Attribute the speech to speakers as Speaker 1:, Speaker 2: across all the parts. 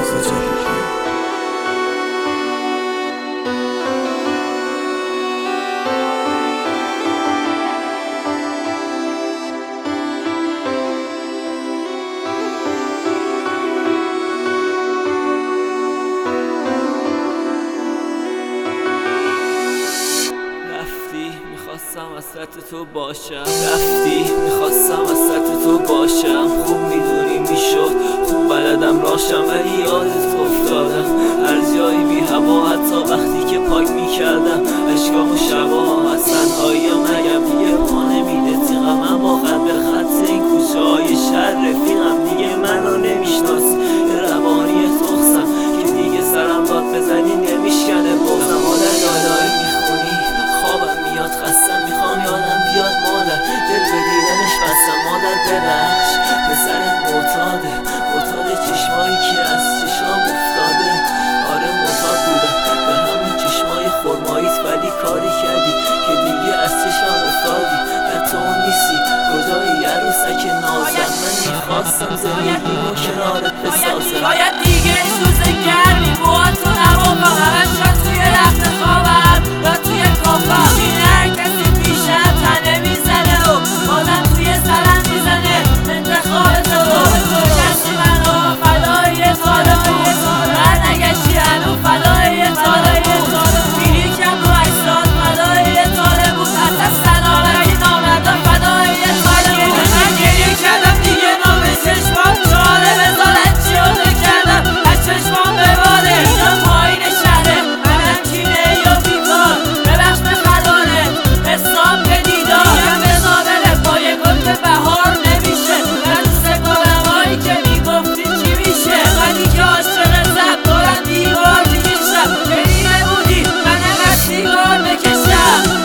Speaker 1: رضا جلیلی.
Speaker 2: میخواستم وسط تو باشم، رفتی میخواستم وسط تو باشم. خوب میدونی میشد، خوب بلدم راشم، ولی یادت افتادم هر جایی بی هوا، حتی وقتی که پاک میکردم اشکام و شبا از تنهاییم. نگم دیگه پا نمیده تیغم، اما قد به خط این کوچه های شهر رفیقم دیگه منو نمیشناسی. یه روانی تخصم که دیگه سرم داد بزنی نمیشکنه بازم. مادر لالایی میخونی خوابم میاد، خستم میخوام یادم بیاد مادر، دل به دیدنش بستم. مادر ببخش پسرت معتاد چشمایی که از چشام افتاده. آره معتاد بودم به همون چشمای خرماییت، ولی کاری کردی که دیگه از چشم افتادی. نه تو نیستی کجایی عروسک نازم، من میخواستم زندگیمو کنارت بسازم.
Speaker 3: باید دیگه سوزه کردی موها تو نبابا، همه شد توی رخت خوابم یا توی کافم. این هر کسی پیشم تنه میزنه و بازم توی سرم میزنه انتخاب تو. کسی منو فدای بر نگشتی هنو فدای میریکم رو اجساد فدای تاله بود. از سلامتی نامدار فدای من گریه کردم دیگه نام چشمام چاله بزارت چی رو نکردم از چشمام بباره. اینجا پایین شهره منم کینه یا بیکار، ببخش به خلانه حساب به دیدار. میگم بزابله پای گل که بهار نمیشه، من دوست کنم هایی که میگفتی چی میشه. منی که عاشق زب دارم دیوار میکشم، بری نبودی من انقدر سیگار بکشم.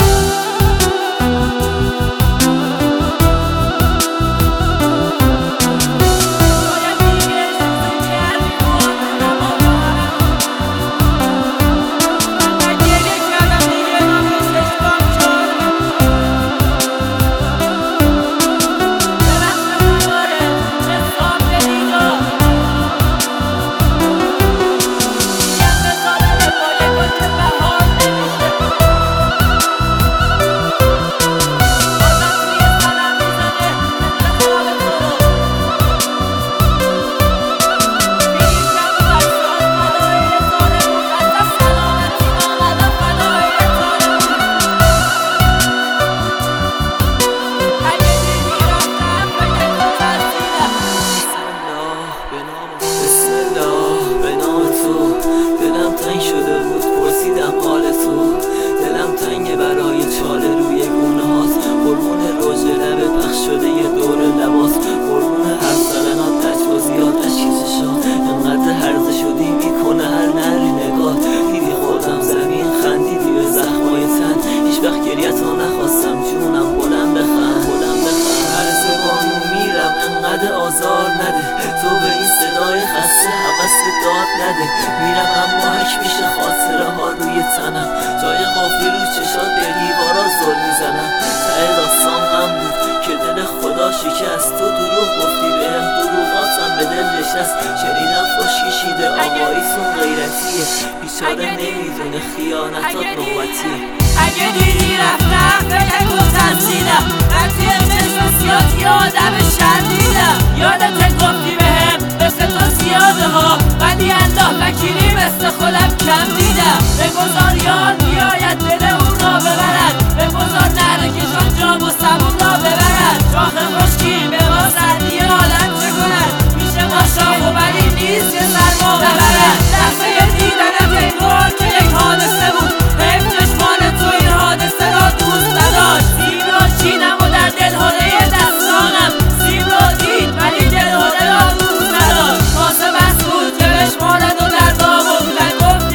Speaker 2: شده یه دور لباس قربون هر سرنات تجوازیات اشکی چشات انقدر هرزه شدی میکنه هر نری نگاه. دیدی خودم زمین خندیدی به زخمای تن، هیچ وقت گریتو نخواستم جونم بلند بخند. هر زبانو میرم انقدر آزار نده، تو به این صدای خسته حوث داد نده. میرم اما حک میشه خاطره ها روی تنم، جای قافی رو چشات به دیوارا زل میزنم. ته داستان غم بود که دل خدا شکست، تو دروغ گفتی بهم دروغاتم به دل نشست. شنیدم خوش کشیده آقاییتون غیرتیه، بیچاره نمیدونه خیانتات نوبتیه.
Speaker 3: اگه دیدی رفتم فکر کن ترسیدم، من توی چشم سیاتی آدم شدیدم. یادت گفتی بهم مثل تو زیاده ها، ولی الله وکیلی مثل خودم کم دیدم. بگذار یار بیاید دل اون را ببرد، بگذار نره کشان جام و سمون را ببرد. شاخ خشکی به ما سردی عالم چه کند، میشه ما شاخ و ولی نیست که سرما ببرد. لحظه دیدنت انگار که یک حادثه بود، حیف چشمان تو این حادثه را دوست نداشت. سیم را چینم و در دلهاله دستانم سیم را دید ولی دلهاله را دوست نداشت. واسه بس بود که بشمارد و در داموندن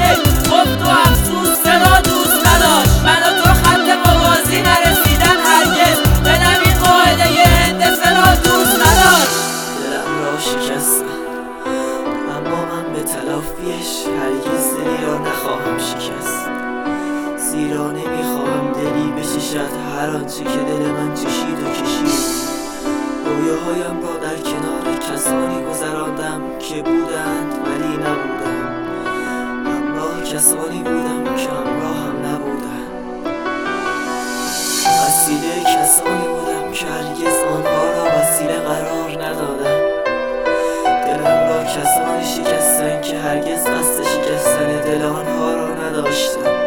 Speaker 3: گفت تو افسوس را دوست نداشت. من و تو خط موازی نرسیدن هرگز، دلم این قاعده هندسه را دوست نداشت.
Speaker 2: دلم را شکستم اما من به تلافیش هرگز دلی را نخواهم شکست، زیرا نمیخواهم دلی بچشد هر آنچه که دل من چشید و کشید. رویاهایم را در کنار کسانی گذراندم که بودند ولی نبودند. همراه کسانی بودم که همراهم نبودند. وسیله کسانی بودم که هرگز آنها را وسیله قرار ندادم. دلم را کسانی شکستند که هرگز قصد شکستن دل آنها را نداشتم.